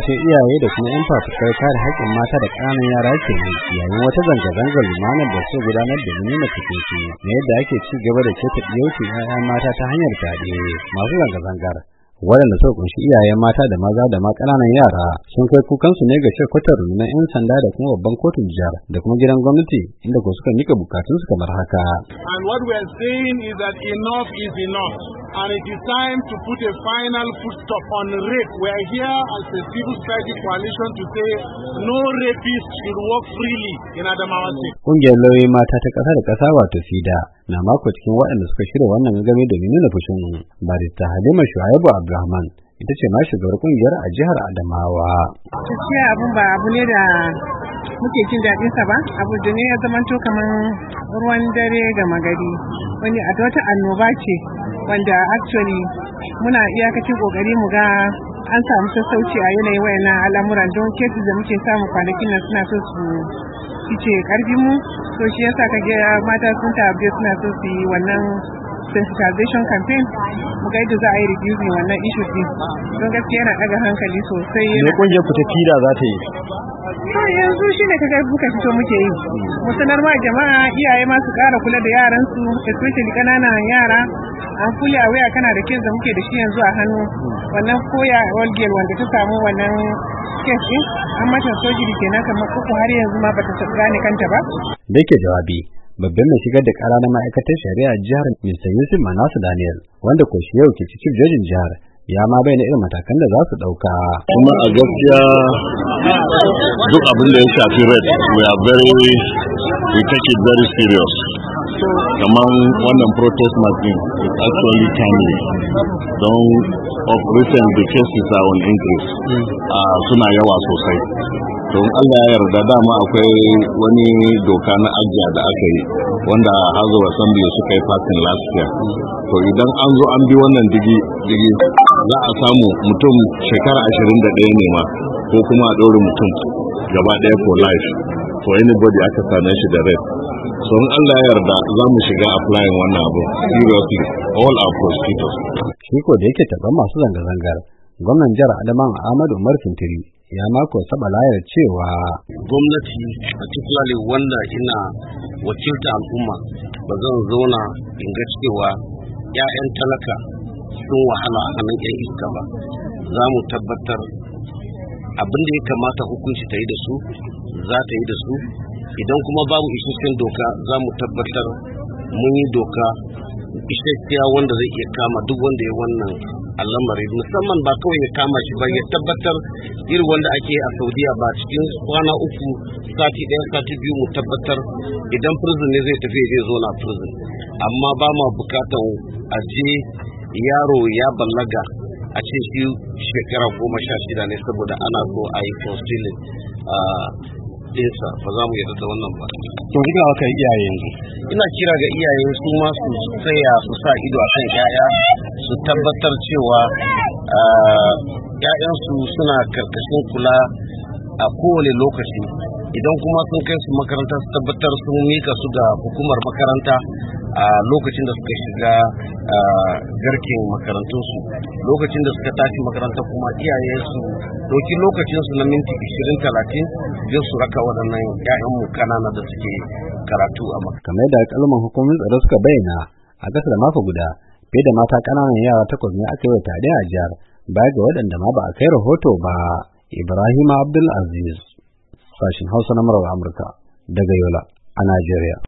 kashe iyaye da kuma yan fafutukar kare haƙƙin mata da ƙananan yara ke yayin wata zanga-zangar lumanar da su gudanar da nuna takaici na yadda ake ci gaba da keta ɗiyaucin 'ya'yan mata ta hanyar fyaɗe. Masu zanga-zangar waɗanda suka kunshi iyayen mata da maza da ma ƙananan yara sun kai kukansu ne ga shirkwatar na 'yan sanda da kuma babban kotun jihar da kuma gidan gwamnati inda ko suka mika bukatunsu kamar haka. And what we are saying is that enough is enough and it is time to put a final foot stop on rape. We are here as a civil society coalition to say no rapist should walk freely in Adamawa State. Ƙungiyar lauyoyi mata ta ƙasa da ƙasa wato FIDA na mako cikin waɗanda suka shirya wannan gangami domin nuna fushin barista Halima Shu'aibu Abdulrahman ita ce ma shugabar ƙungiyar a jihar Adamawa. Gaskiya abun ba abu ne da muke jin daɗin sa ba, abu da ne ya zamanto kamar ruwan dare ga magari, wani a wata annoba ce wanda actually muna iyakacin kokari mu ga an samu sassauci a yanayin wayannan al'amuran don cases da muke samu kwanakin nan suna so su fice karfin mu, so shi yasa kage mata sun tabbe suna so su yi wannan sensitization campaign mu ga yadda za a yi reducing wannan issue din don gaskiya yana daga hankali sosai. Me kungiyar ku ta FIDA za ta yi? Yanzu shi ne kaga buka fito muke yi mu sanar ma jama'a iyaye ma su ƙara kula da yaran su especially ƙananan yara an kula waya kana da kin da muke da shi yanzu a hannu wannan koya old girl wanda ta samu wannan case din an mata sojiri kenan kamar uku har yanzu ma bata gane kanta ba. Da yake jawabi babban mai shigar da ƙara na ma'aikatar shari'a jihar Mr. Yusuf Manasu Daniel wanda ko shi yau ke cikin jojin jihar ya ma bayyana irin matakan da za su ɗauka. Kuma a gaskiya duk abin da ya shafi red we take it very serious. Kamar wannan protest marching is actually timely don of recent the cases are on increase suna yawa sosai. Don Allah ya yarda dama akwai wani doka na ajiya da aka yi wanda House of Assembly suka yi passing last year. To idan an zo an bi wannan digi za a samu mutum shekara 21 ne ma ko kuma a ɗaure mutum gaba ɗaya for life for anybody aka same shi da red. So in Allah ya yarda za mu shiga applying wannan abu seriously all our prosecutors. Shi ko da yake taban masu zanga-zangar gwamnan jihar Adamawa Ahmadu Umar Fintiri ya mako saba layar cewa gwamnati particularly wanda ina wakilta al'umma ba zan zauna in ga cewa 'ya'yan talaka sun wahala a hannun 'yan iska ba. Za mu tabbatar abin da ya kamata hukunci ta yi da su za ta yi da su, idan kuma babu isasshen doka za mu tabbatar mun yi doka isasshiya wanda zai iya kama duk wanda ya wannan al'amari, musamman ba kawai ya kama shi ba ya tabbatar irin wanda ake a Saudiya ba cikin kwana uku sati ɗaya sati biyu mu tabbatar idan prison ne zai tafi zai zo na prison, amma ba ma bukatan a je yaro ya ballaga a ce shi shekara 16 ne saboda ana so a yi concealing ɗinsa, ba za mu yarda da wannan ba. To ina wa kai iyaye yanzu ina kira ga iyaye su ma su tsaya su sa ido a kan 'ya'ya su tabbatar cewa 'ya'yansu suna karkashin kula a kowane lokaci, idan kuma sun kai su makaranta su tabbatar sun mika su ga hukumar makaranta a lokacin da suka shiga garken makarantunsu, lokacin da suka tashi makaranta kuma iyaye su doki lokacinsu na minti 20-30 don su raka waɗannan 'ya'yanmu kanana da suke karatu a makaranta. Kamar yadda alƙalman hukumomin tsaro suka bayyana a ƙasa da mako guda fiye da mata ƙananan yara 8 ne aka yi wa tare a jihar baya ga waɗanda ma ba a kai rahoto ba. Ibrahim Abdul Aziz, sashin Hausa na Amurka daga Yola a Najeriya.